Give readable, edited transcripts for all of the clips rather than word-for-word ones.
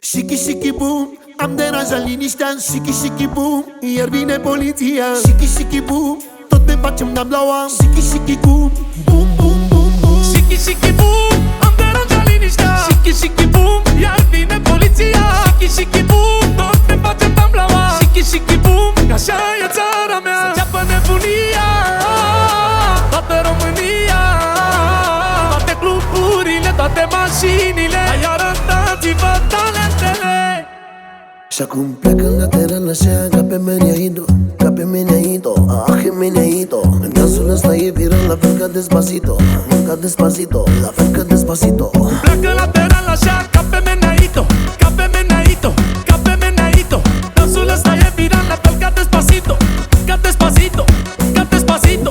Shiki shiki boom, am deranjat liniștea. Shiki shiki boom, iar vine poliția. Shiki shiki boom, tot ne facem nablaua. Shiki shiki boom, boom boom boom boom. Shiki shiki boom, am deranjat liniștea. Shiki shiki boom, iar vine poliția. Shiki shiki boom, tot ne facem nablaua. Shiki shiki boom, că așa e țara mea. Să înceapă nebunia, toată România, toate cluburile, toate mașinile. Hai arătați-vă talentele. Și acum plecă la teran așa, ca pe Meneaito, ca pe Meneaito, ah, Meneaito. În dansul ăsta e viral, la fel ca Despacito, ca Despacito, la fel ca Despacito. Pleacă la teran așa, ca pe Meneaito, ca pe Meneaito, ca pe Meneaito. Dansul ăsta e viral, la fel ca Despacito, ca Despacito, ca Despacito.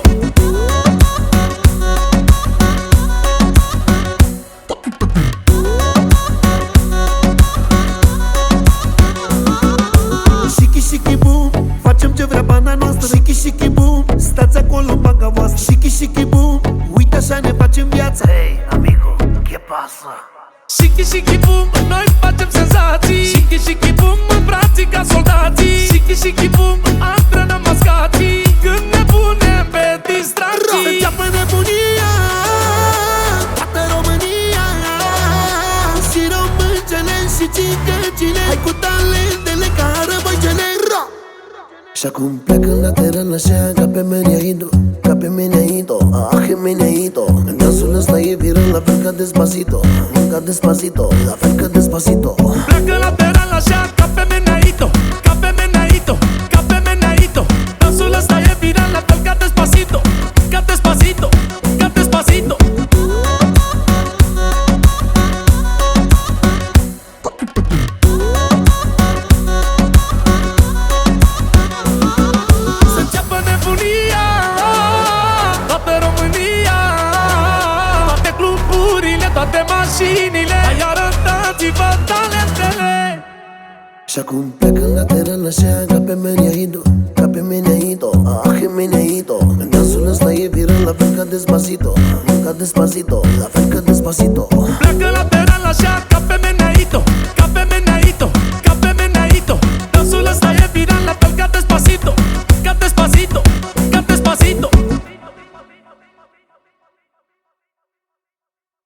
Shiki shiki boom, facem ce vrea bana noastră. Shiki shiki boom, stați acolo în banca voastră. Shiki shiki boom, uite așa ne facem viața. Hey, amigo, ¿qué pasa? Shiki shiki boom, noi facem senzații. Shiki shiki boom, îmbrații ca soldații. Shiki shiki boom, antrenăm mascații. Când ne punem pe distracții. Să înceapă nebunia, toată România, și româncele și cicăcile. Hai cu talentele ca răbăicele. Și acum plecă la teran așa, ca pe Meneaito, ca pe Meneaito, ah, Meneaito. În dansul ăsta e viral, la fel ca Despacito, ca Despacito, la fel ca Despacito. Pleacă la teran așa, ca pe Meneaito, ca pe Meneaito, ca pe Meneaito. Dansul ăsta e viral, la fel ca Despacito, ca Despacito, ca Despacito. Să înceapă nebunia, toată România, toate cluburile, toate mașinile. Hai arătați-vă talentele. Și acum plecă la teran așa, ca pe Meneaito, ca pe Meneaito, ah, Meneaito. În dansul ăsta e viral, la fel ca Despacito, ca Despacito, la fel ca Despacito. Pleacă la teran așa,